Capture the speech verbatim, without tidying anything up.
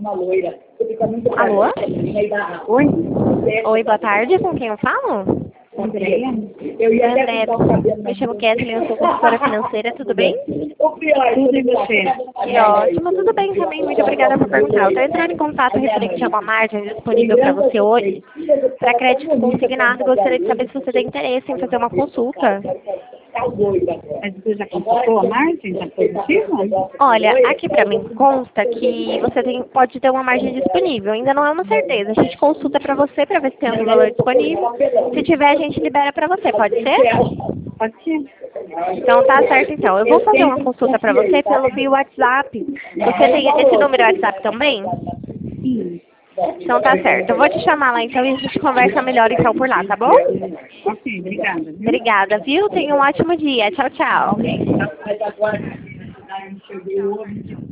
Alô? Oi, Oi, boa tarde. Com quem eu falo? Andréia. André, me chamo Kathleen, eu sou consultora financeira, tudo bem? Tudo e você? Que ótimo, tudo bem também, muito obrigada por perguntar. Eu estou entrando em contato referente a uma margem disponível para você hoje, para crédito consignado, gostaria de saber se você tem interesse em fazer uma consulta. Mas você já consultou a margem? Está positiva? Olha, aqui para mim consta que você tem, pode ter uma margem disponível, ainda não é uma certeza. A gente consulta para você para ver se tem algum valor disponível. Se tiver, a gente libera para você, pode ser? Pode ser. Então tá certo então. Eu vou fazer uma consulta para você pelo via WhatsApp. Você tem esse número WhatsApp também? Sim. Então tá certo. Eu vou te chamar lá então e a gente conversa melhor então por lá, tá bom? Ok, obrigada. Viu? Obrigada, viu? Tenha um ótimo dia. Tchau, tchau. Ok.